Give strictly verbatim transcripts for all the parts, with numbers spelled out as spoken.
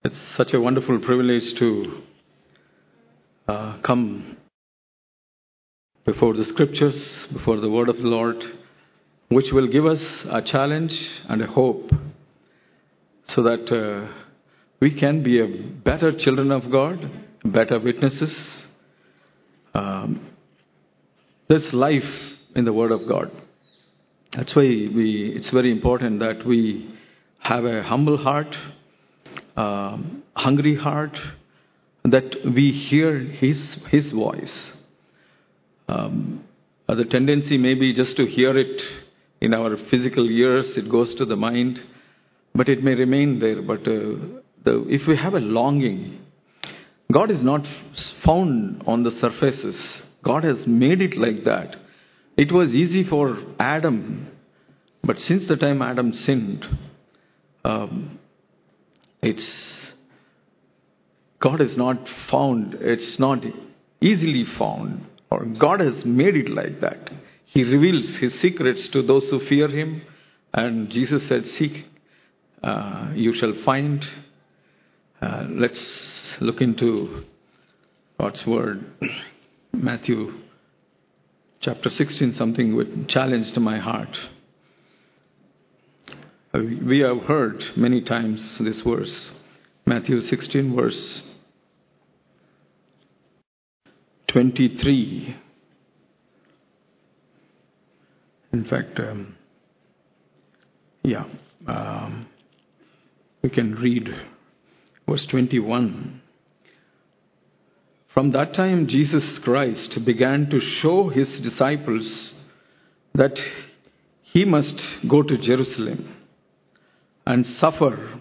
It's such a wonderful privilege to uh, come before the scriptures, before the word of the Lord, which will give us a challenge and a hope so that uh, we can be a better children of God, better witnesses. Um, there's life in the word of God. That's why we. It's very important that we have a humble heart, um, hungry heart, that we hear His His voice. Um, the tendency may be just to hear it in our physical ears. It goes to the mind, but it may remain there. But uh, the, if we have a longing, God is not found on the surfaces. God has made it like that. It was easy for Adam, but since the time Adam sinned, um, it's God is not found. It's not easily found. Or God has made it like that. He reveals His secrets to those who fear Him. And Jesus said, seek, uh, you shall find. Uh, let's look into God's Word. Matthew chapter sixteen, something which challenged my heart. We have heard many times this verse. Matthew sixteen, verse twenty-three. In fact, um, yeah, um, we can read verse twenty-one. From that time, Jesus Christ began to show His disciples that He must go to Jerusalem and suffer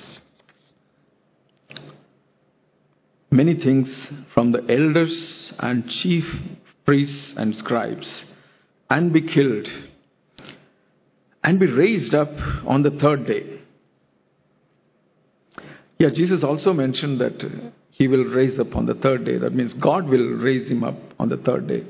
many things from the elders and chief priests and scribes, and be killed, and be raised up on the third day. Yeah, Jesus also mentioned that He will raise up on the third day. That means God will raise Him up on the third day.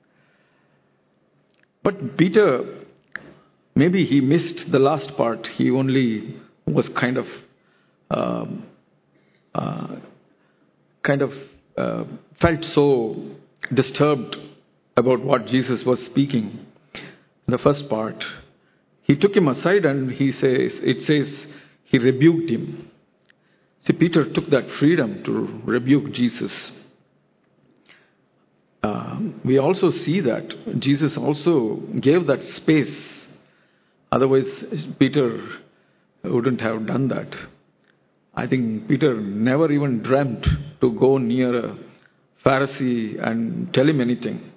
But Peter, maybe he missed the last part. He only was kind of um, uh, kind of uh, felt so disturbed about what Jesus was speaking. The first part, He took him aside and he says, it says, He rebuked him. See, Peter took that freedom to rebuke Jesus. Uh, we also see that Jesus also gave that space. Otherwise, Peter wouldn't have done that. I think Peter never even dreamt to go near a Pharisee and tell him anything.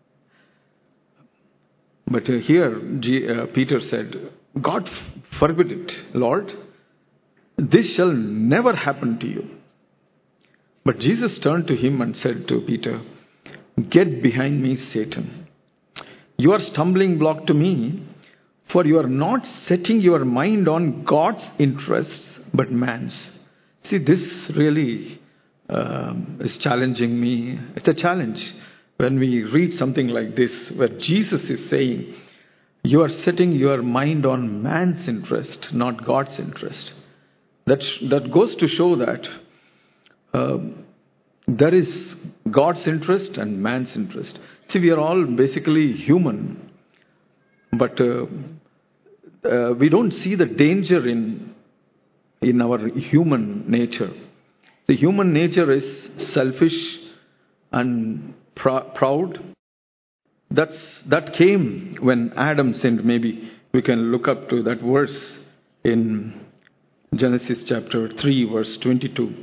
But uh, here, G, uh, Peter said, God forbid it, Lord. This shall never happen to you. But Jesus turned to him and said to Peter, get behind me, Satan. You are a stumbling block to me, for you are not setting your mind on God's interests, but man's. See, this really um, is challenging me. It's a challenge when we read something like this, where Jesus is saying, you are setting your mind on man's interest, not God's interest. That, that goes to show that uh, there is God's interest and man's interest. See, we are all basically human, but uh, uh, we don't see the danger in, in our human nature. The human nature is selfish and pr- proud. That's, that came when Adam sinned. Maybe we can look up to that verse in Genesis chapter three, verse twenty-two.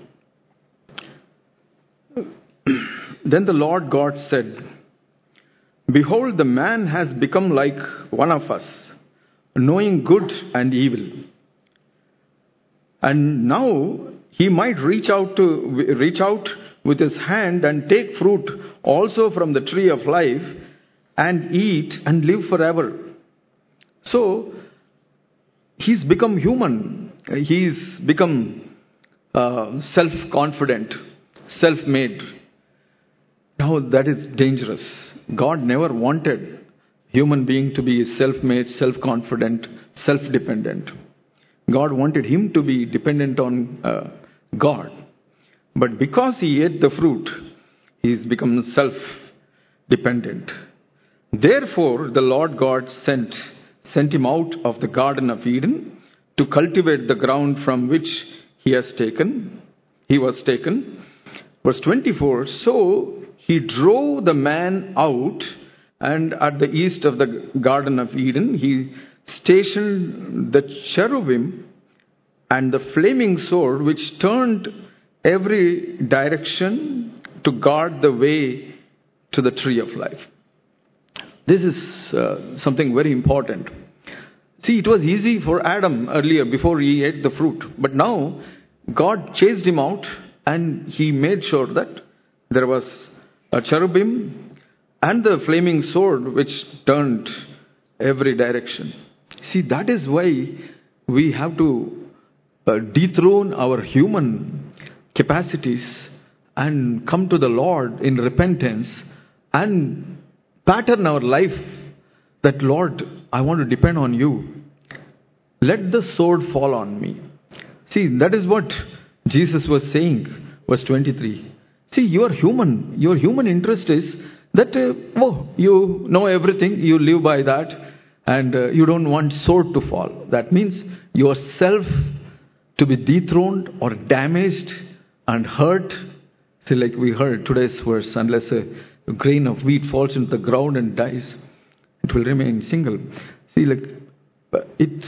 Then the Lord God said, behold, the man has become like one of us, knowing good and evil. And now he might reach out to reach out with his hand and take fruit also from the tree of life and eat and live forever. So he's become human. He's become uh, self-confident, self-made. Now that is dangerous. God never wanted human being to be self-made, self-confident, self-dependent. God wanted him to be dependent on uh, God. But because he ate the fruit, he is become self-dependent. Therefore, the Lord God sent, sent him out of the Garden of Eden to cultivate the ground from which he has taken, he was taken. Verse twenty-four, so he drove the man out, and at the east of the Garden of Eden, he stationed the cherubim and the flaming sword, which turned every direction to guard the way to the tree of life. This is uh, something very important. See, it was easy for Adam earlier before he ate the fruit. But now, God chased him out and he made sure that there was a cherubim and the flaming sword which turned every direction. See, that is why we have to uh, dethrone our human capacities and come to the Lord in repentance and pattern our life that, Lord, I want to depend on you. Let the sword fall on me. See, that is what Jesus was saying, verse twenty-three. See, you are human. Your human interest is that, uh, oh, you know everything, you live by that, and uh, you don't want sword to fall. That means yourself to be dethroned or damaged and hurt. See, like we heard today's verse, unless a, a grain of wheat falls into the ground and dies, it will remain single. See, like it,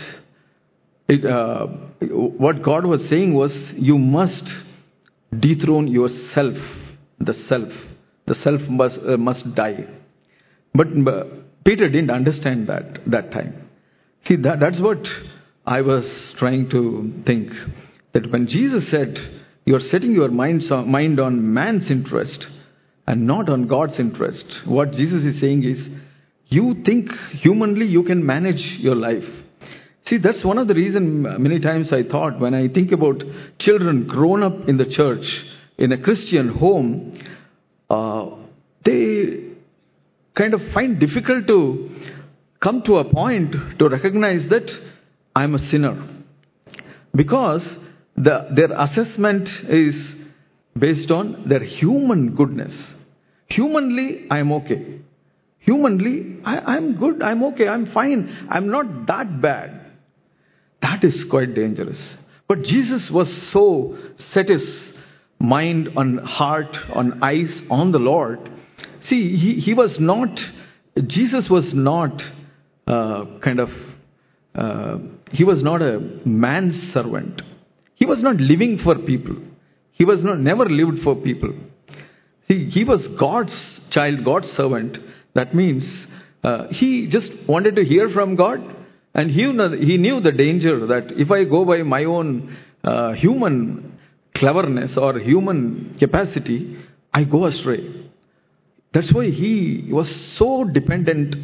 it uh, what God was saying was, you must dethrone yourself, the self. The self must, uh, must die. But uh, Peter didn't understand that that time. See, that, that's what I was trying to think. That when Jesus said, you're setting your mind, mind on man's interest and not on God's interest, what Jesus is saying is, you think humanly you can manage your life. See, that's one of the reasons many times I thought when I think about children grown up in the church, in a Christian home, uh, they kind of find difficult to come to a point to recognize that I'm a sinner. Because the, their assessment is based on their human goodness. Humanly, I'm okay. Humanly, I, I'm good, I'm okay, I'm fine, I'm not that bad. That is quite dangerous. But Jesus was so set his mind on heart, on eyes, on the Lord. See, he, he was not, Jesus was not uh, kind of, uh, he was not a man's servant. He was not living for people. He was not never lived for people. See, he was God's child, God's servant. That means uh, he just wanted to hear from God, and he knew, he knew the danger that if I go by my own uh, human cleverness or human capacity, I go astray. That's why he was so dependent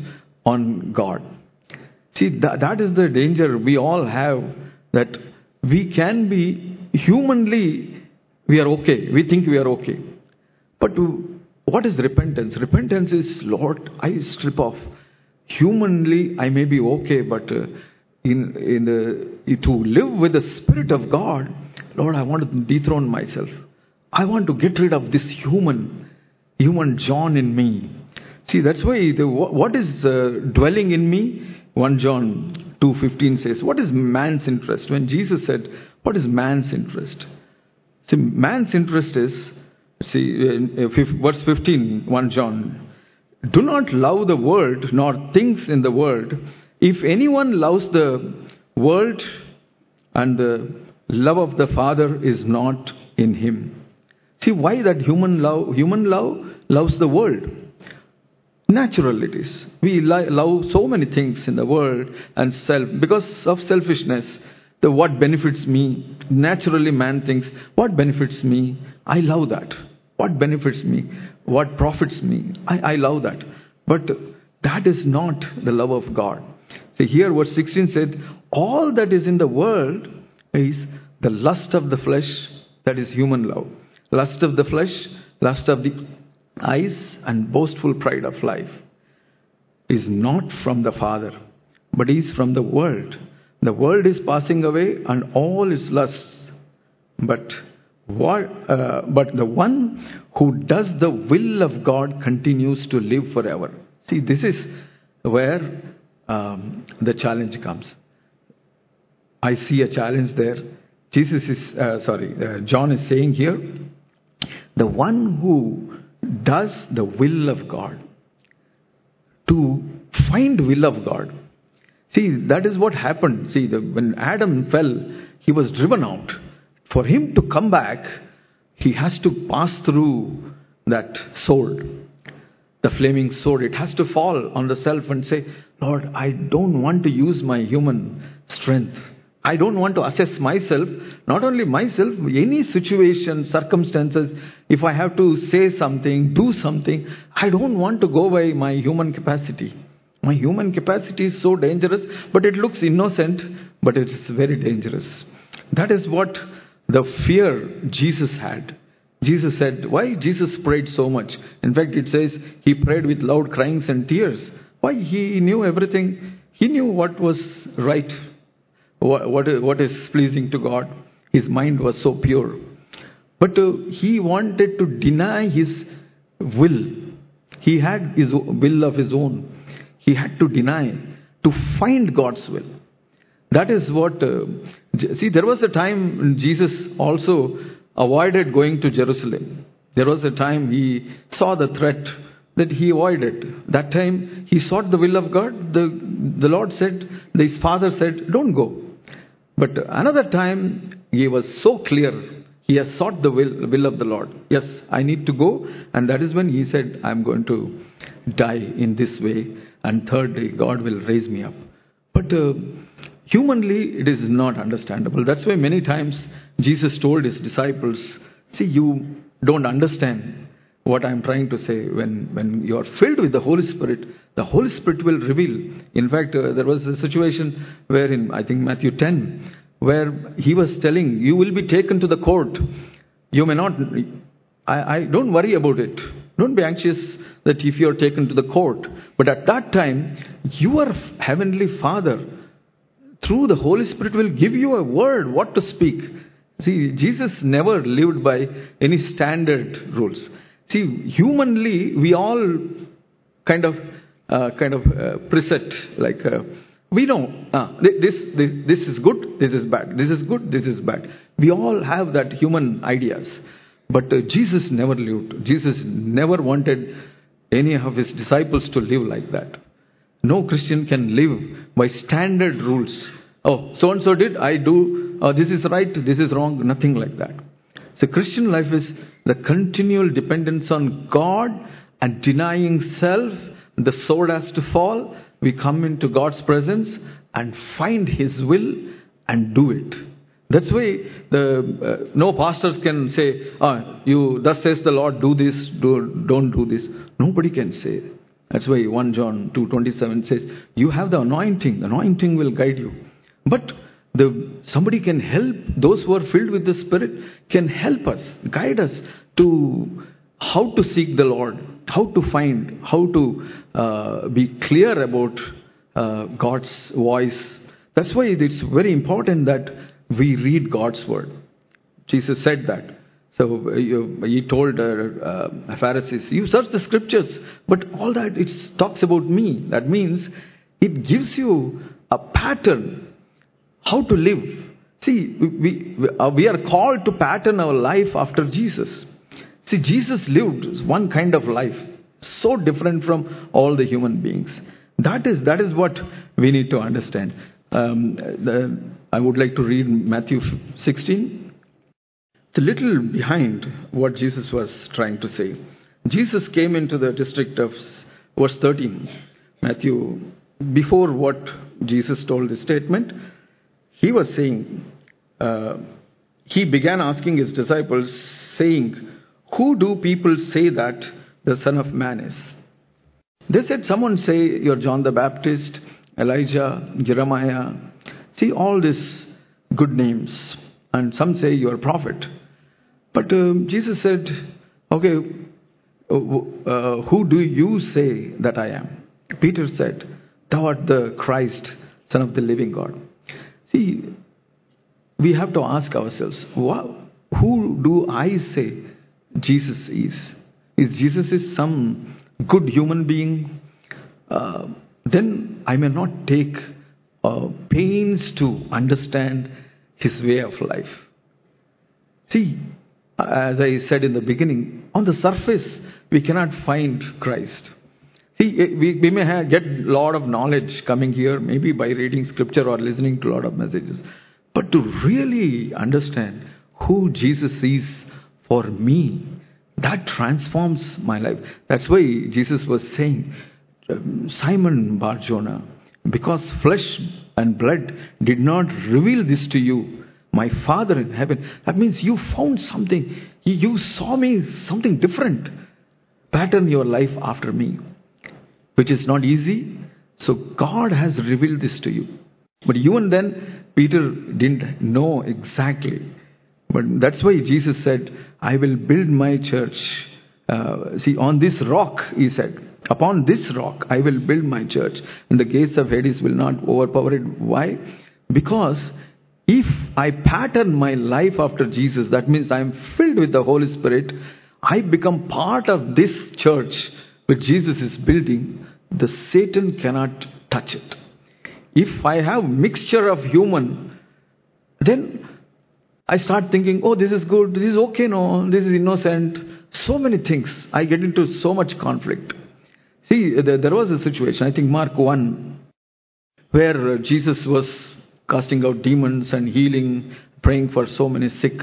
on God. See, that, that is the danger we all have, that we can be humanly, we are okay. We think we are okay. But what is repentance? Repentance is, Lord, I strip off. Humanly, I may be okay, but uh, in in the to live with the Spirit of God, Lord, I want to dethrone myself. I want to get rid of this human, human John in me. See, that's why the, what is uh, dwelling in me? First John two fifteen says, what is man's interest? When Jesus said, what is man's interest? See, man's interest is, see, verse fifteen, First John. Do not love the world nor things in the world. If anyone loves the world, and the love of the Father is not in him. See, why that human love? Human love loves the world. Natural it is. We li- love so many things in the world and self. Because of selfishness, the what benefits me. Naturally man thinks, what benefits me? I love that. What benefits me? What profits me? I, I love that. But that is not the love of God. See, here verse sixteen said, all that is in the world is the lust of the flesh, that is human love. Lust of the flesh, lust of the eyes, and boastful pride of life is not from the Father, but is from the world. The world is passing away and all its lusts. But What, uh, but the one who does the will of God continues to live forever. See, this is where um, the challenge comes. I see a challenge there. Jesus is, uh, sorry, uh, John is saying here, the one who does the will of God, to find will of God. See, that is what happened. See, the, when Adam fell, he was driven out. For him to come back, he has to pass through that sword, the flaming sword. It has to fall on the self and say, Lord, I don't want to use my human strength. I don't want to assess myself, not only myself, any situation, circumstances. If I have to say something, do something, I don't want to go by my human capacity. My human capacity is so dangerous, but it looks innocent, but it is very dangerous. That is what the fear Jesus had. Jesus said, why Jesus prayed so much? In fact, it says he prayed with loud cryings and tears. Why? He knew everything. He knew what was right, what, what, what is pleasing to God. His mind was so pure. But uh, he wanted to deny his will. He had his will of his own. He had to deny to find God's will. That is what... Uh, see, there was a time Jesus also avoided going to Jerusalem. There was a time he saw the threat that he avoided. That time he sought the will of God. The, the Lord said, his father said, don't go. But another time he was so clear. He has sought the will, will of the Lord. Yes, I need to go. And that is when he said, I'm going to die in this way. And third day, God will raise me up. But uh, humanly, it is not understandable. That's why many times Jesus told his disciples, see, you don't understand what I'm trying to say. When, when you are filled with the Holy Spirit, the Holy Spirit will reveal. In fact, uh, there was a situation where in, I think, Matthew ten, where he was telling, you will be taken to the court. You may not, I, I don't worry about it. Don't be anxious that if you are taken to the court. But at that time, your heavenly Father, through the Holy Spirit, will give you a word, what to speak. See, Jesus never lived by any standard rules. See, humanly, we all kind of, uh, kind of uh, preset, like, uh, we know, uh, this, this, this is good, this is bad, this is good, this is bad. We all have that human ideas. But uh, Jesus never lived. Jesus never wanted any of his disciples to live like that. No Christian can live by standard rules. Oh, so-and-so did, I do, oh, this is right, this is wrong, nothing like that. So Christian life is the continual dependence on God and denying self. The sword has to fall. We come into God's presence and find his will and do it. That's why the uh, no pastors can say, ah, you thus says the Lord, do this, do, don't do this. Nobody can say. That's why First John two twenty-seven says, you have the anointing. The anointing will guide you. But the somebody can help, those who are filled with the Spirit can help us, guide us to how to seek the Lord, how to find, how to uh, be clear about uh, God's voice. That's why it's very important that we read God's word. Jesus said that. So uh, he told uh, uh, Pharisees, you search the scriptures, but all that it talks about me. That means it gives you a pattern how to live. See, we, we, uh, we are called to pattern our life after Jesus. See, Jesus lived one kind of life, so different from all the human beings. That is, that is what we need to understand. Um, the, I would like to read Matthew sixteen. It's a little behind what Jesus was trying to say. Jesus came into the district of verse thirteen. Matthew, before what Jesus told this statement, he was saying, uh, he began asking his disciples, saying, who do people say that the Son of Man is? They said, someone say you're John the Baptist, Elijah, Jeremiah. See, all these good names. And some say you're a prophet. But uh, Jesus said, okay, uh, uh, who do you say that I am? Peter said, thou art the Christ, Son of the living God. See, we have to ask ourselves, wow, who do I say Jesus is? Is Jesus is some good human being? Uh, then I may not take uh, pains to understand his way of life. See, as I said in the beginning, on the surface we cannot find Christ. See, we, we may have, get a lot of knowledge coming here, maybe by reading scripture or listening to a lot of messages. But to really understand who Jesus is for me, that transforms my life. That's why Jesus was saying, Simon Bar-Jonah, because flesh and blood did not reveal this to you, my Father in heaven. That means you found something. You saw me something different. Pattern your life after me, which is not easy. So God has revealed this to you. But even then, Peter didn't know exactly. But that's why Jesus said, I will build my church. Uh, see, on this rock, he said, upon this rock, I will build my church. And the gates of Hades will not overpower it. Why? Because if I pattern my life after Jesus, that means I am filled with the Holy Spirit, I become part of this church which Jesus is building, the Satan cannot touch it. If I have mixture of human, then I start thinking, oh, this is good, this is okay, no, this is innocent. So many things. I get into so much conflict. See, there was a situation, I think Mark one, where Jesus was casting out demons and healing, praying for so many sick.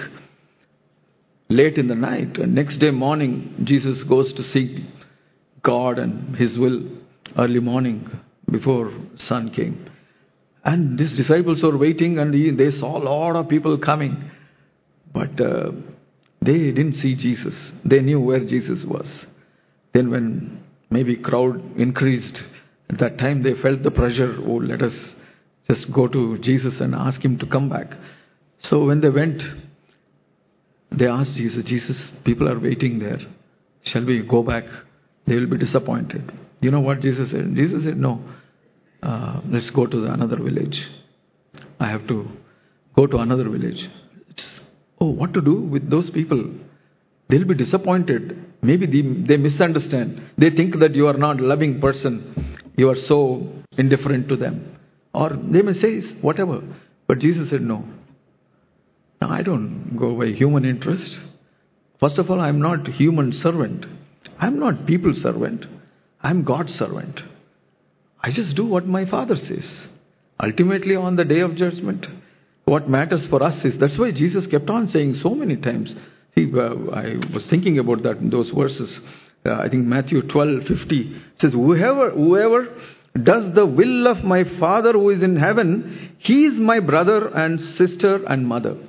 Late in the night, and next day morning, Jesus goes to seek God and His will early morning before sun came. And these disciples were waiting, and he, they saw a lot of people coming. But uh, they didn't see Jesus. They knew where Jesus was. Then when maybe crowd increased, at that time they felt the pressure, oh, let us just go to Jesus and ask Him to come back. So when they went, they asked Jesus, Jesus, people are waiting there. Shall we go back? They will be disappointed. You know what Jesus said? Jesus said, no. Uh, let's go to the another village. I have to go to another village. It's, oh, what to do with those people? They'll be disappointed. Maybe they, they misunderstand. They think that you are not a loving person. You are so indifferent to them. Or they may say whatever. But Jesus said, no. Now, I don't go by human interest. First of all, I'm not human servant. I'm not people's servant. I'm God's servant. I just do what my Father says. Ultimately, on the day of judgment, what matters for us is, that's why Jesus kept on saying so many times. See, uh, I was thinking about that in those verses. Uh, I think Matthew twelve fifty says, whoever, whoever does the will of my Father who is in heaven, he is my brother and sister and mother.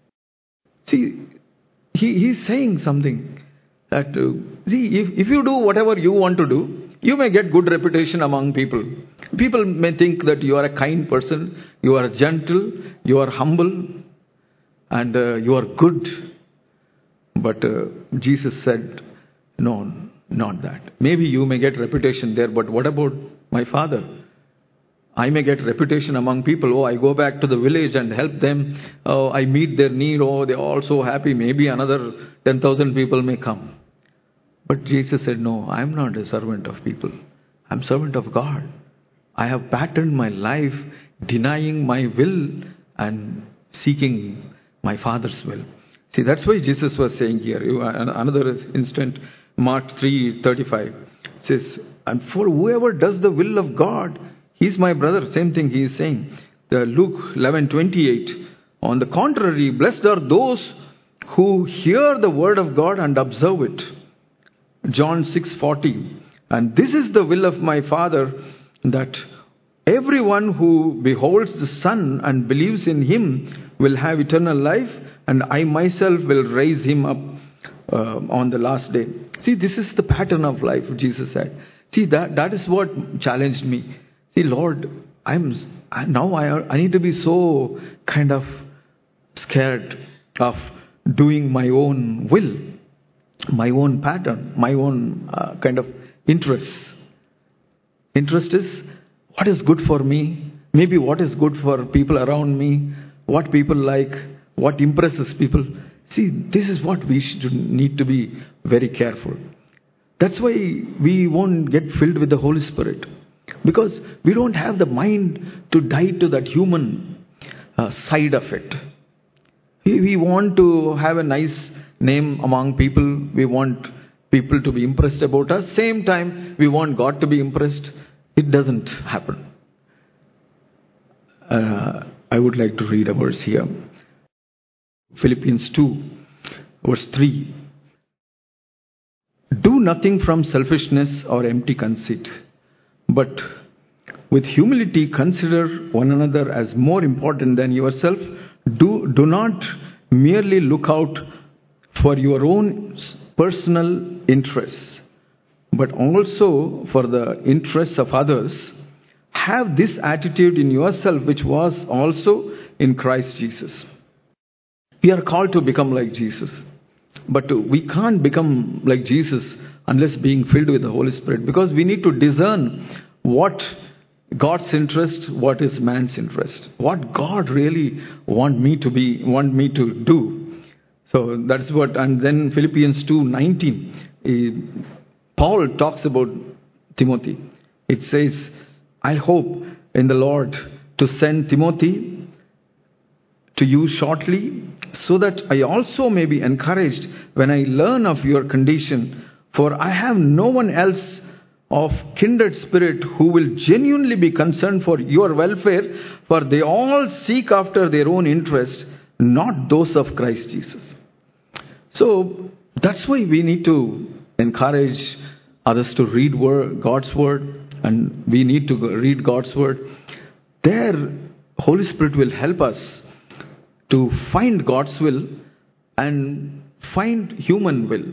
See, he, he's saying something that, uh, see, if, if you do whatever you want to do, you may get good reputation among people. People may think that you are a kind person, you are gentle, you are humble, and uh, you are good. But uh, Jesus said, no, not that. Maybe you may get reputation there, but what about my Father? I may get reputation among people. Oh, I go back to the village and help them. Oh, I meet their need. Oh, they're all so happy. Maybe another ten thousand people may come. But Jesus said, no, I'm not a servant of people. I'm servant of God. I have patterned my life denying my will and seeking my Father's will. See, that's why Jesus was saying here. Another instant, Mark three thirty-five says, and for whoever does the will of God, he's my brother. Same thing he is saying. The Luke eleven twenty-eight. On the contrary, blessed are those who hear the word of God and observe it. John six forty. And this is the will of my Father, that everyone who beholds the Son and believes in Him will have eternal life, and I myself will raise him up uh, on the last day. See, this is the pattern of life, Jesus said. See, that, that is what challenged me. See, Lord, I'm now I, I need to be so kind of scared of doing my own will, my own pattern, my own uh, kind of interests. Interest is what is good for me, maybe what is good for people around me, what people like, what impresses people. See, this is what we should need to be very careful. That's why we won't get filled with the Holy Spirit. Because we don't have the mind to die to that human uh, side of it. We, we want to have a nice name among people. We want people to be impressed about us. Same time, we want God to be impressed. It doesn't happen. Uh, I would like to read a verse here. Philippians two, verse three. Do nothing from selfishness or empty conceit, but with humility consider one another as more important than yourself. Do, do not merely look out for your own personal interests, but also for the interests of others. Have this attitude in yourself, which was also in Christ Jesus. We are called to become like Jesus. But we can't become like Jesus unless being filled with the Holy Spirit. Because we need to discern what God's interest, what is man's interest. What God really want me to be, want me to do. So that's what, and then Philippians two nineteen, eh, Paul talks about Timothy. It says, I hope in the Lord to send Timothy to you shortly, so that I also may be encouraged when I learn of your condition. For I have no one else of kindred spirit who will genuinely be concerned for your welfare, for they all seek after their own interest, not those of Christ Jesus. So that's why we need to encourage others to read word, God's word, and we need to read God's word. There, Holy Spirit will help us to find God's will and find human will.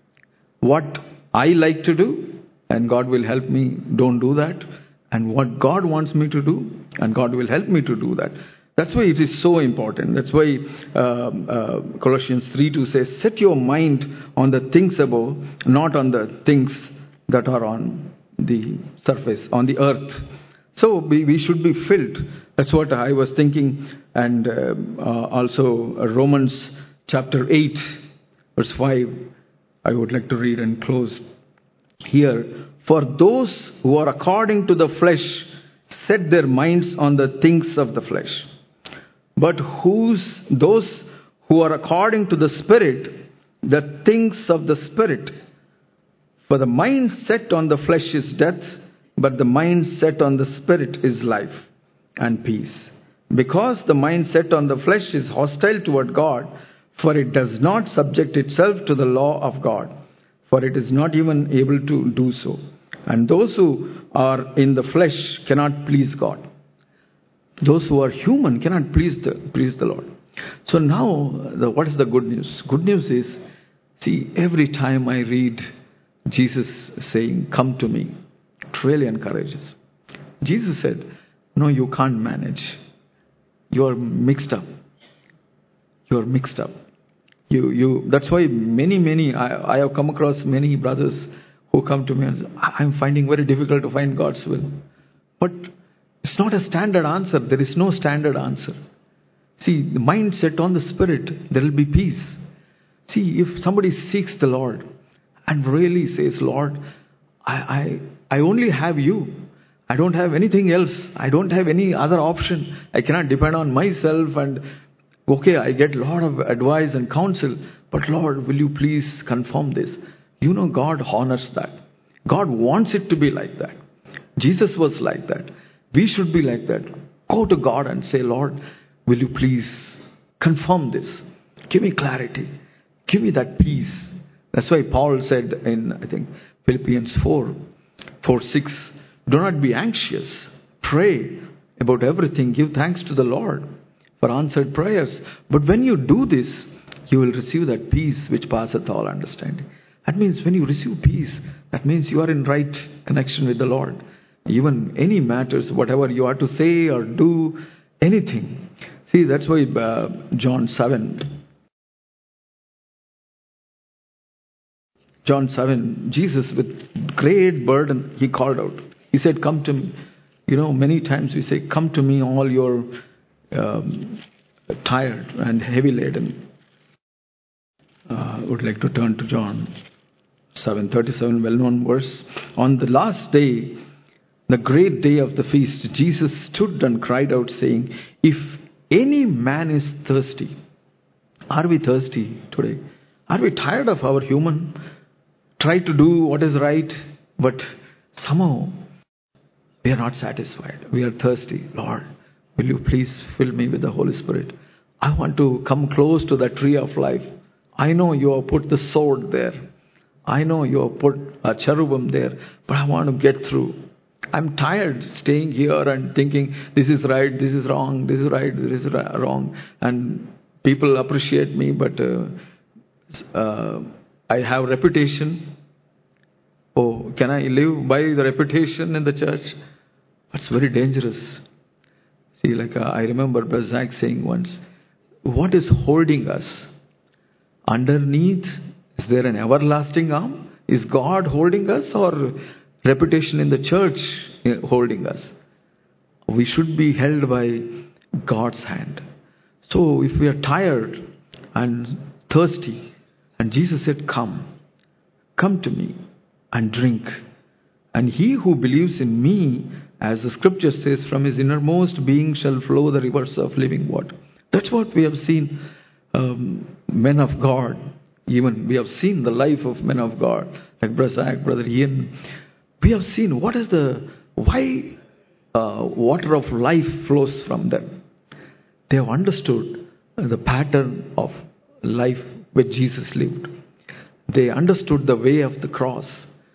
What I like to do, and God will help me, don't do that. And what God wants me to do, and God will help me to do that. That's why it is so important. That's why uh, uh, Colossians three two says, set your mind on the things above, not on the things that are on the surface, on the earth. So we, we should be filled. That's what I was thinking. And uh, uh, also uh, Romans chapter eight, verse five, I would like to read and close here. For those who are according to the flesh set their minds on the things of the flesh. But whose those who are according to the Spirit, the things of the Spirit. For the mind set on the flesh is death, but the mind set on the Spirit is life and peace. Because the mind set on the flesh is hostile toward God, for it does not subject itself to the law of God, for it is not even able to do so. And those who are in the flesh cannot please God. Those who are human cannot please the, please the Lord. So now, the, what is the good news? Good news is, see, every time I read Jesus saying, come to me, it really encourages. Jesus said, no, you can't manage. You are mixed up. You are mixed up. You, you. That's why many, many, I, I have come across many brothers who come to me and say, I'm finding very difficult to find God's will. But it's not a standard answer. There is no standard answer. See, the mind set on the Spirit, there will be peace. See, if somebody seeks the Lord and really says, Lord, I, I, I only have you. I don't have anything else. I don't have any other option. I cannot depend on myself. And okay, I get a lot of advice and counsel. But Lord, will you please confirm this? You know, God honors that. God wants it to be like that. Jesus was like that. We should be like that. Go to God and say, Lord, will you please confirm this? Give me clarity. Give me that peace. That's why Paul said in, I think, Philippians four, four, six, do not be anxious. Pray about everything. Give thanks to the Lord for answered prayers. But when you do this, you will receive that peace which passeth all understanding. That means when you receive peace, that means you are in right connection with the Lord. Even any matters, whatever you are to say or do, anything. See, that's why uh, John seven. John seven, Jesus with great burden, he called out. He said, come to me. You know, many times we say, come to me all your um, tired and heavy laden. would like to turn to John seven thirty-seven, well-known verse. On the last day, the great day of the feast, Jesus stood and cried out, saying, "If any man is thirsty," are we thirsty today? Are we tired of our human? Try to do what is right, but somehow we are not satisfied. We are thirsty. Lord, will you please fill me with the Holy Spirit? I want to come close to the tree of life. I know you have put the sword there. I know you have put a cherubim there, but I want to get through. I'm tired staying here and thinking this is right, this is wrong, this is right, this is wrong. And people appreciate me, but uh, uh, I have reputation. Oh, can I live by the reputation in the church? That's very dangerous. See, like uh, I remember Brother Zach saying once, what is holding us? Underneath, is there an everlasting arm? Is God holding us, or reputation in the church holding us? We should be held by God's hand. So if we are tired and thirsty, and Jesus said, come, come to me and drink. And he who believes in me, as the scripture says, from his innermost being shall flow the rivers of living water. That's what we have seen um, men of God. Even we have seen the life of men of God, like Brother Zach, Brother Ian. We have seen what is the, why uh, water of life flows from them. They have understood the pattern of life which Jesus lived. They understood the way of the cross.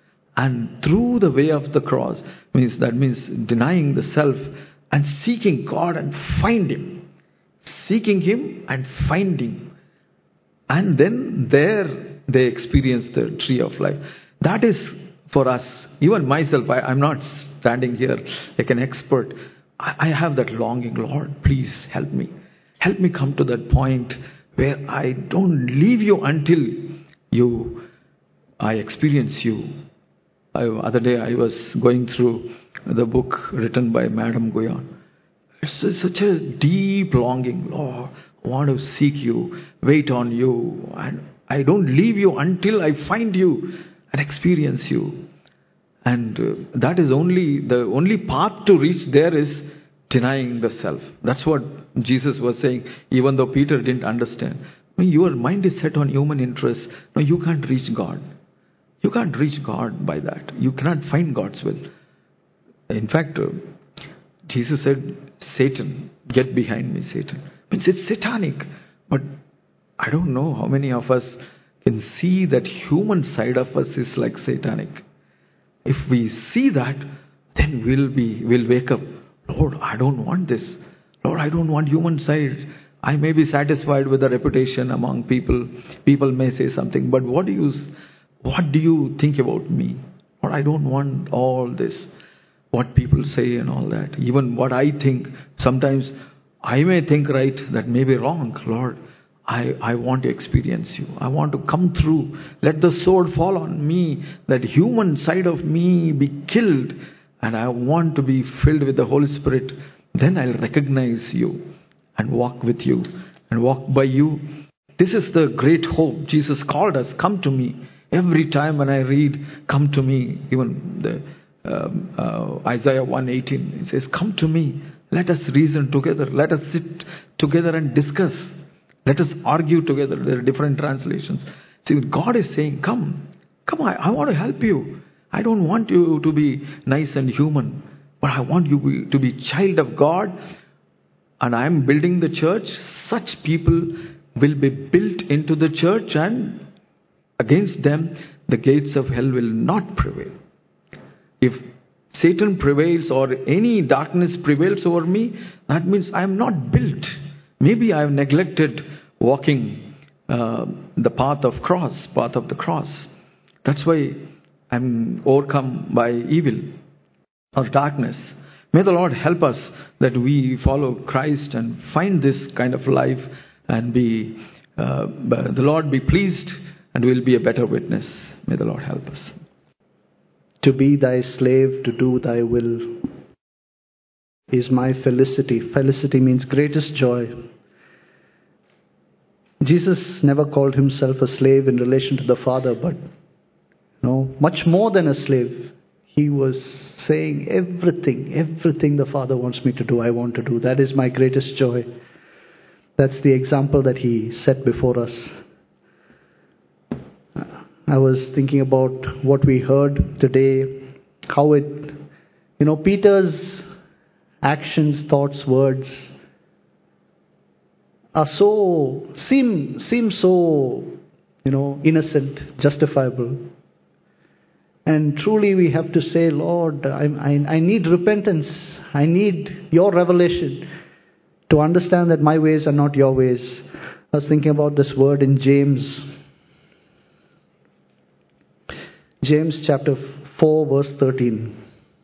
And through the way of the cross, means that means denying the self and seeking God and find Him. Seeking Him and finding. And then there they experience the tree of life. That is for us. Even myself, I, I'm not standing here like an expert. I, I have that longing. Lord, please help me. Help me come to that point where I don't leave you until you, I experience you. I, other day I was going through the book written by Madame Guyon. It's such a deep longing. Lord, I want to seek you, wait on you, and I don't leave you until I find you and experience you. And uh, that is only, the only path to reach there is denying the self. That's what Jesus was saying, even though Peter didn't understand. I mean, your mind is set on human interests. No, you can't reach God. You can't reach God by that. You cannot find God's will. In fact, uh, Jesus said, Satan, get behind me, Satan. Means it's satanic. But I don't know how many of us can see that human side of us is like satanic. If we see that, then we'll be, we'll wake up. Lord, I don't want this. Lord, I don't want human side. I may be satisfied with the reputation among people. People may say something, but what do you, what do you think about me? Lord, I don't want all this. What people say and all that. Even what I think, sometimes I may think right, that may be wrong. Lord, I, I want to experience you. I want to come through. Let the sword fall on me, that human side of me be killed, and I want to be filled with the Holy Spirit. Then I'll recognize you and walk with you and walk by you. This is the great hope. Jesus called us, come to me. Every time when I read, come to me, even the um, uh, Isaiah one eighteen, it says, come to me. Let us reason together. Let us sit together and discuss. Let us argue together. There are different translations. See, God is saying, come. Come, I, I want to help you. I don't want you to be nice and human, but I want you to be child of God. And I am building the church. Such people will be built into the church, and against them the gates of hell will not prevail. If Satan prevails or any darkness prevails over me, that means I am not built. Maybe I have neglected walking uh, the path of cross, path of the cross. That's why I'm overcome by evil or darkness. May the Lord help us that we follow Christ and find this kind of life and be, uh, the Lord be pleased, and we'll be a better witness. May the Lord help us. To be thy slave, to do thy will, is my felicity. Felicity means greatest joy. Jesus never called himself a slave in relation to the Father, but no, much more than a slave. He was saying everything, everything the Father wants me to do, I want to do. That is my greatest joy. That's the example that he set before us. I was thinking about what we heard today, how it, you know, Peter's actions, thoughts, words are so, seem, seem so, you know, innocent, justifiable. And truly we have to say, Lord, I, I, I need repentance. I need your revelation to understand that my ways are not your ways. I was thinking about this word in James. James chapter four verse thirteen.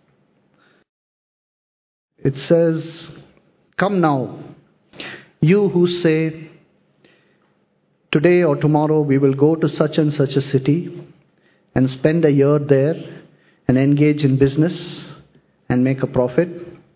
It says, come now, you who say, today or tomorrow we will go to such and such a city and spend a year there and engage in business and make a profit.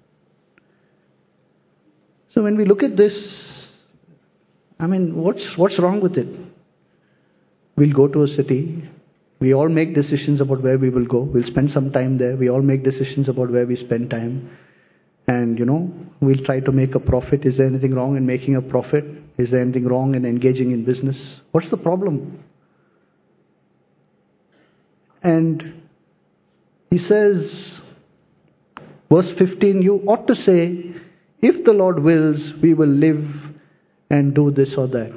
So when we look at this, I mean, what's what's wrong with it? We'll go to a city. We all make decisions about where we will go. We'll spend some time there. We all make decisions about where we spend time. And, you know, we'll try to make a profit. Is there anything wrong in making a profit? Is there anything wrong in engaging in business? What's the problem? And he says, verse fifteen, you ought to say, if the Lord wills, we will live and do this or that.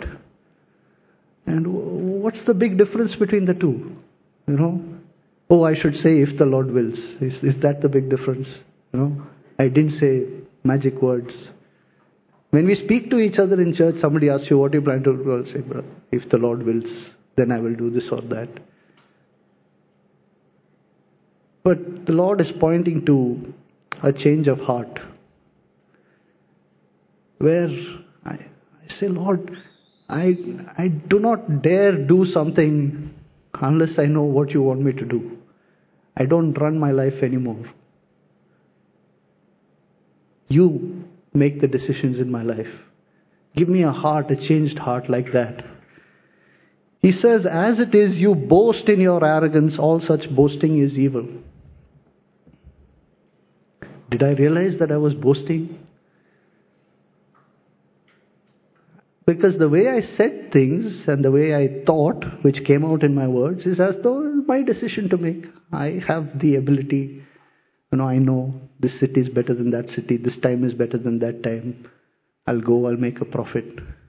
And what's the big difference between the two? You know, oh, I should say if the Lord wills. Is, is that the big difference? You know, I didn't say magic words. When we speak to each other in church, somebody asks you, what do you plan to do? I'll say, brother, if the Lord wills, then I will do this or that. But the Lord is pointing to a change of heart. Where I, I say, Lord, I, I do not dare do something unless I know what you want me to do. I don't run my life anymore. You make the decisions in my life. Give me a heart, a changed heart like that. He says, as it is, you boast in your arrogance, all such boasting is evil. Did I realize that I was boasting? Because the way I said things and the way I thought, which came out in my words, is as though it's my decision to make. I have the ability, you know, I know this city is better than that city, this time is better than that time. I'll go, I'll make a profit.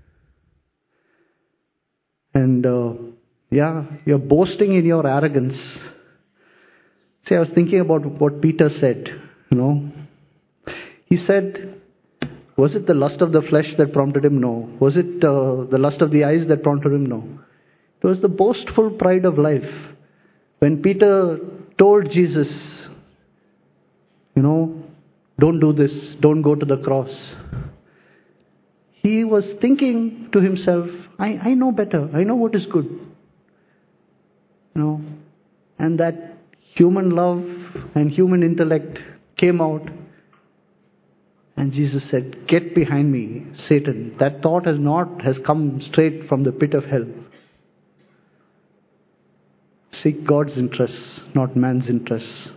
And uh, yeah, you're boasting in your arrogance. See, I was thinking about what Peter said, you know. He said, was it the lust of the flesh that prompted him? No. Was it uh, the lust of the eyes that prompted him? No. It was the boastful pride of life. When Peter told Jesus, you know, don't do this, don't go to the cross. He was thinking to himself, I, I know better, I know what is good. You know, and that human love and human intellect came out. And Jesus said, get behind me, Satan. That thought has not, has come straight from the pit of hell. Seek God's interests, not man's interests.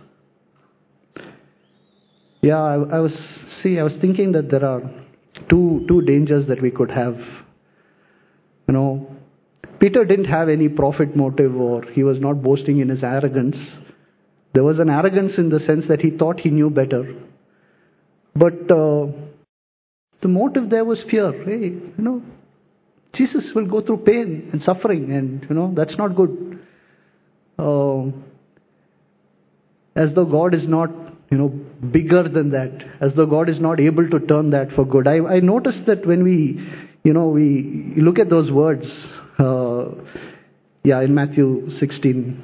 Yeah, I, I was, see, I was thinking that there are two, two dangers that we could have. You know, Peter didn't have any profit motive, or he was not boasting in his arrogance. There was an arrogance in the sense that he thought he knew better. But uh, the motive there was fear. Hey, you know, Jesus will go through pain and suffering, and you know that's not good. Uh, as though God is not, you know, bigger than that. As though God is not able to turn that for good. I, I noticed that when we, you know, we look at those words. Uh, yeah, in Matthew sixteen,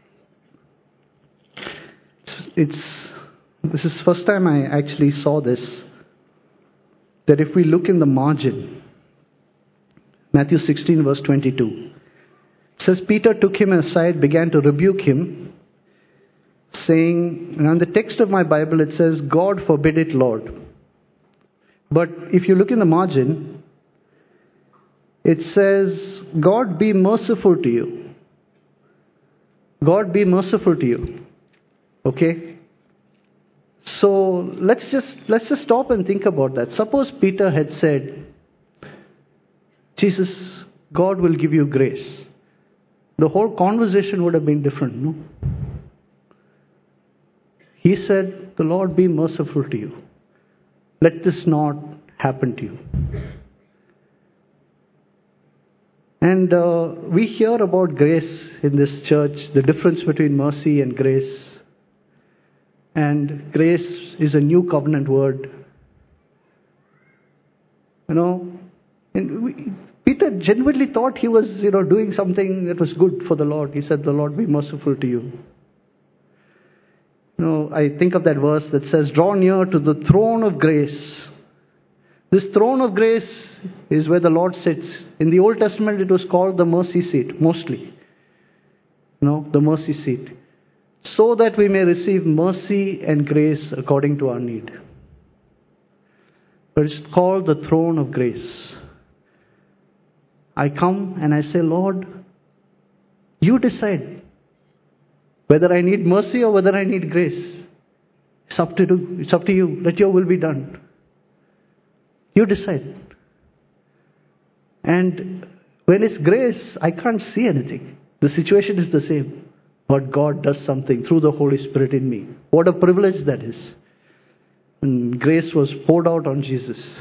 it's. it's This is the first time I actually saw this. That if we look in the margin, Matthew sixteen verse twenty-two, it says, Peter took him aside, began to rebuke him, saying, and on the text of my Bible it says, God forbid it, Lord. But if you look in the margin, it says, God be merciful to you. God be merciful to you. Okay? So let's just let's just stop and think about that. Suppose Peter had said, Jesus, God will give you grace. The whole conversation would have been different, no? He said, the Lord be merciful to you. Let this not happen to you. And uh, we hear about grace in this church, the difference between mercy and grace. And grace is a new covenant word. You know, and we, Peter genuinely thought he was, you know, doing something that was good for the Lord. He said, the Lord be merciful to you. You know, I think of that verse that says, draw near to the throne of grace. This throne of grace is where the Lord sits. In the Old Testament, it was called the mercy seat, mostly. You know, the mercy seat. So that we may receive mercy and grace according to our need. But it's called the throne of grace. I come and I say, Lord, you decide whether I need mercy or whether I need grace. It's up to you. It's up to you. Let your will be done. You decide. And when it's grace, I can't see anything. The situation is the same. But God does something through the Holy Spirit in me. What a privilege that is. And grace was poured out on Jesus.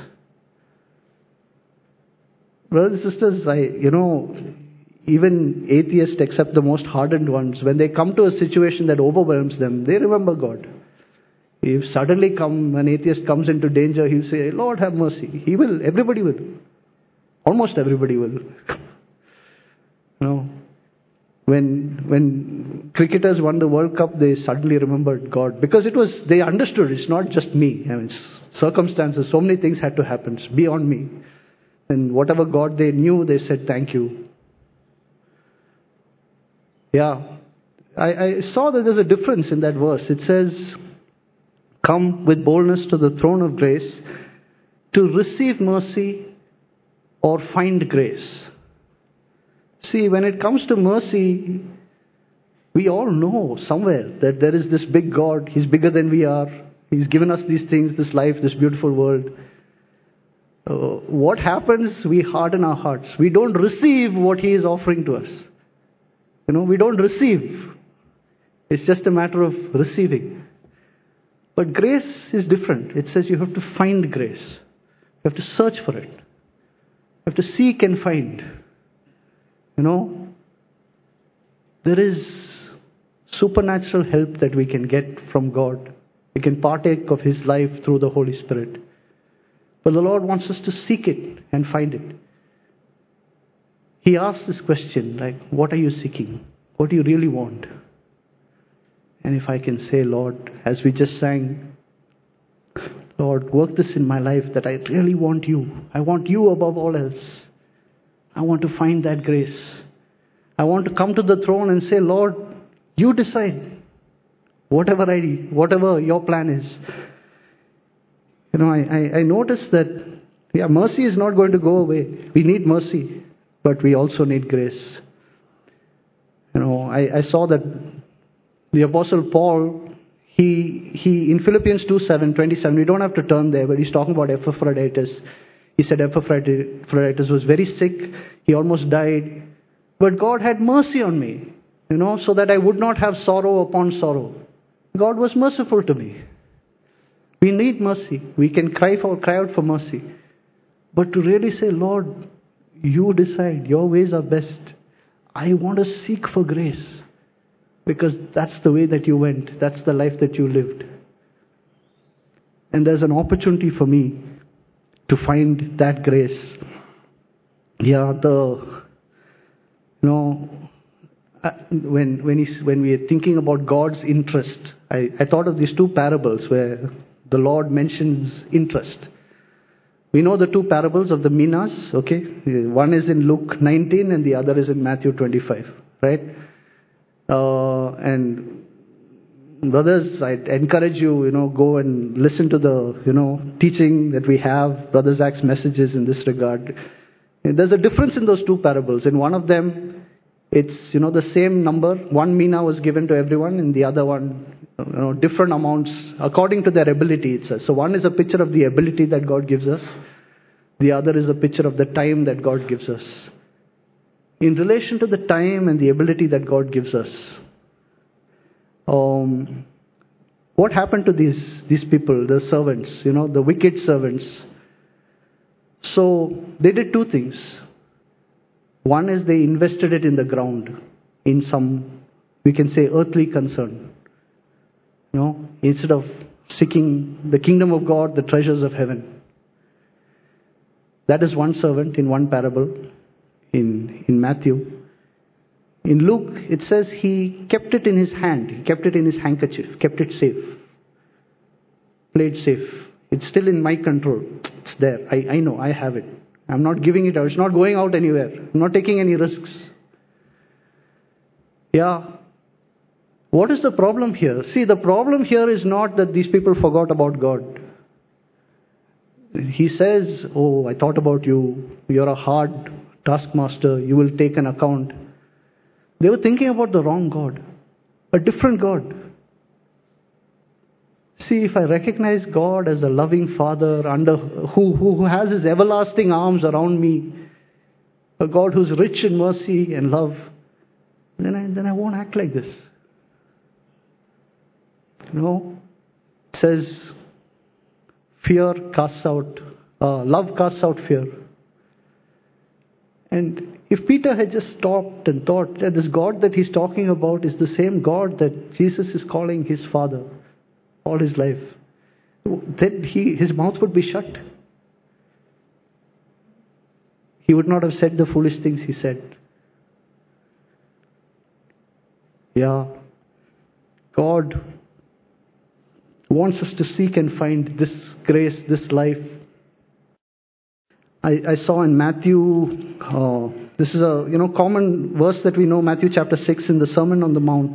Brothers and sisters, I, you know, even atheists, except the most hardened ones, when they come to a situation that overwhelms them, they remember God. If suddenly come, an atheist comes into danger, he'll say, Lord have mercy. He will, everybody will. Almost everybody will. You know, when, when cricketers won the World Cup, they suddenly remembered God. Because it was, they understood, it's not just me. I mean, it's circumstances, so many things had to happen. It's beyond me. And whatever God they knew, they said, thank you. Yeah. I, I saw that there's a difference in that verse. It says, come with boldness to the throne of grace to receive mercy or find grace. See, when it comes to mercy, we all know somewhere that there is this big God. He's bigger than we are. He's given us these things, this life, this beautiful world. Uh, what happens? We harden our hearts. We don't receive what He is offering to us. You know, we don't receive. It's just a matter of receiving. But grace is different. It says you have to find grace. You have to search for it. You have to seek and find. You know, there is supernatural help that we can get from God. We can partake of His life through the Holy Spirit. But the Lord wants us to seek it and find it. He asks this question, like, what are you seeking? What do you really want? And if I can say, Lord, as we just sang, Lord, work this in my life that I really want you. I want you above all else. I want to find that grace. I want to come to the throne and say, Lord, you decide. Whatever I whatever your plan is. You know, I, I, I noticed that, yeah, mercy is not going to go away. We need mercy, but we also need grace. You know, I, I saw that the Apostle Paul, he, he in Philippians two seven, twenty-seven, we don't have to turn there, but he's talking about Epaphroditus. He said Epaphroditus was very sick. He almost died. But God had mercy on me, you know, so that I would not have sorrow upon sorrow. God was merciful to me. We need mercy. We can cry for, cry out for mercy. But to really say, Lord, you decide. Your ways are best. I want to seek for grace. Because that's the way that you went. That's the life that you lived. And there's an opportunity for me to find that grace. Yeah, the, you know, uh, when when he's, when we are thinking about God's interest, I, I thought of these two parables where the Lord mentions interest. We know the two parables of the minas, okay? One is in Luke nineteen and the other is in Matthew twenty-five, right? Uh, and brothers, I encourage you, you know, go and listen to the, you know, teaching that we have, Brother Zach's messages in this regard. There's a difference in those two parables. In one of them, it's, you know, the same number. One mina was given to everyone, and the other one, you know, different amounts according to their ability, it says. So one is a picture of the ability that God gives us. The other is a picture of the time that God gives us. In relation to the time and the ability that God gives us, um, what happened to these, these people, the servants, you know, the wicked servants? So they did two things. One is they invested it in the ground, in some, we can say, earthly concern. You know, instead of seeking the kingdom of God, the treasures of heaven. That is one servant in one parable in, in Matthew. In Luke, it says he kept it in his hand. He kept it in his handkerchief, kept it safe. Played safe. It's still in my control. It's there. I, I know. I have it. I'm not giving it out. It's not going out anywhere. I'm not taking any risks. Yeah. What is the problem here? See, the problem here is not that these people forgot about God. He says, oh, I thought about you. You're a hard taskmaster. You will take an account. They were thinking about the wrong God. A different God. See, if I recognize God as a loving Father under who, who, who has His everlasting arms around me, a God who's rich in mercy and love, then I, then I won't act like this. You know, it says, fear casts out, uh, love casts out fear. And if Peter had just stopped and thought that this God that he's talking about is the same God that Jesus is calling his Father all his life, then he, his mouth would be shut. He would not have said the foolish things he said. Yeah. God wants us to seek and find this grace, this life. I, I saw in Matthew, uh, this is a you know common verse that we know, Matthew chapter six in the Sermon on the Mount.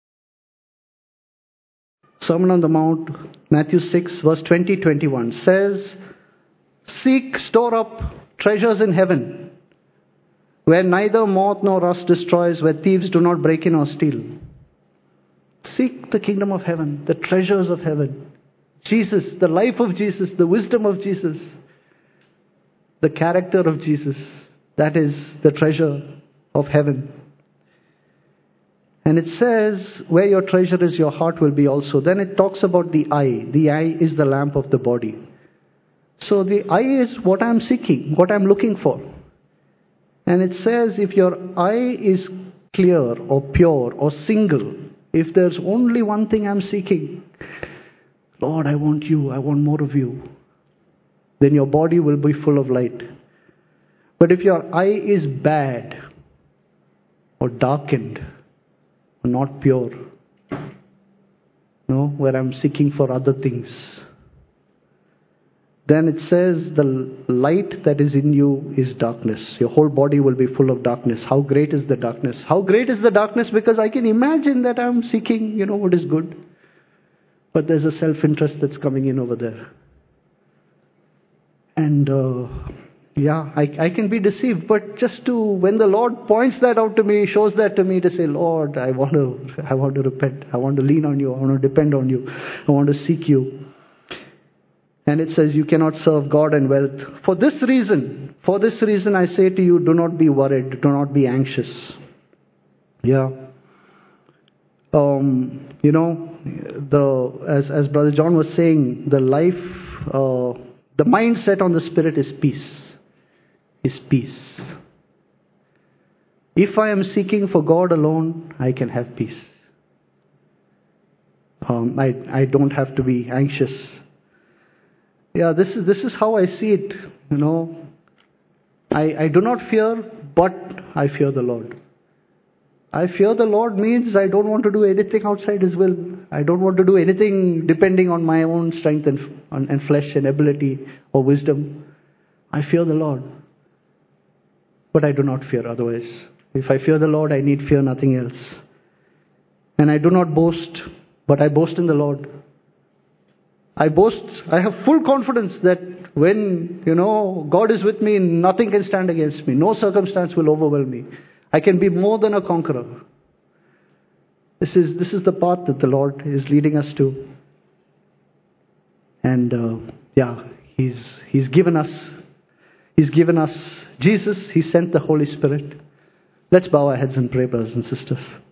Sermon on the Mount, Matthew six, verse twenty to twenty-one says, seek, store up treasures in heaven, where neither moth nor rust destroys, where thieves do not break in or steal. Seek the kingdom of heaven, the treasures of heaven. Jesus, the life of Jesus, the wisdom of Jesus, the character of Jesus. That is the treasure of heaven. And it says, where your treasure is, your heart will be also. Then it talks about the eye. The eye is the lamp of the body. So the eye is what I'm seeking, what I'm looking for. And it says, if your eye is clear or pure or single, if there's only one thing I'm seeking, Lord, I want you, I want more of you, then your body will be full of light. But if your eye is bad or darkened, not pure, no, where I'm seeking for other things, then it says the light that is in you is darkness. Your whole body will be full of darkness. How great is the darkness? How great is the darkness? Because I can imagine that I'm seeking, you know, what is good. But there's a self-interest that's coming in over there. And uh, yeah, I, I can be deceived. But just to, when the Lord points that out to me, shows that to me, to say, Lord, I want to, I want to repent. I want to lean on you. I want to depend on you. I want to seek you. And it says you cannot serve God and wealth. For this reason, for this reason I say to you, do not be worried, do not be anxious. Yeah. Um, you know, the as as Brother John was saying, the life, uh, the mindset on the Spirit is peace. Is peace. If I am seeking for God alone, I can have peace. Um, I I don't have to be anxious. Yeah, this is this is how I see it, you know. I, I do not fear, but I fear the Lord. I fear the Lord means I don't want to do anything outside His will. I don't want to do anything depending on my own strength and, and flesh and ability or wisdom. I fear the Lord. But I do not fear otherwise. If I fear the Lord, I need fear nothing else. And I do not boast, but I boast in the Lord. I boast, I have full confidence that when, you know, God is with me, nothing can stand against me. No circumstance will overwhelm me. I can be more than a conqueror. This is, this is the path that the Lord is leading us to. And, uh, yeah, He's, He's given us, He's given us Jesus. He sent the Holy Spirit. Let's bow our heads and pray, brothers and sisters.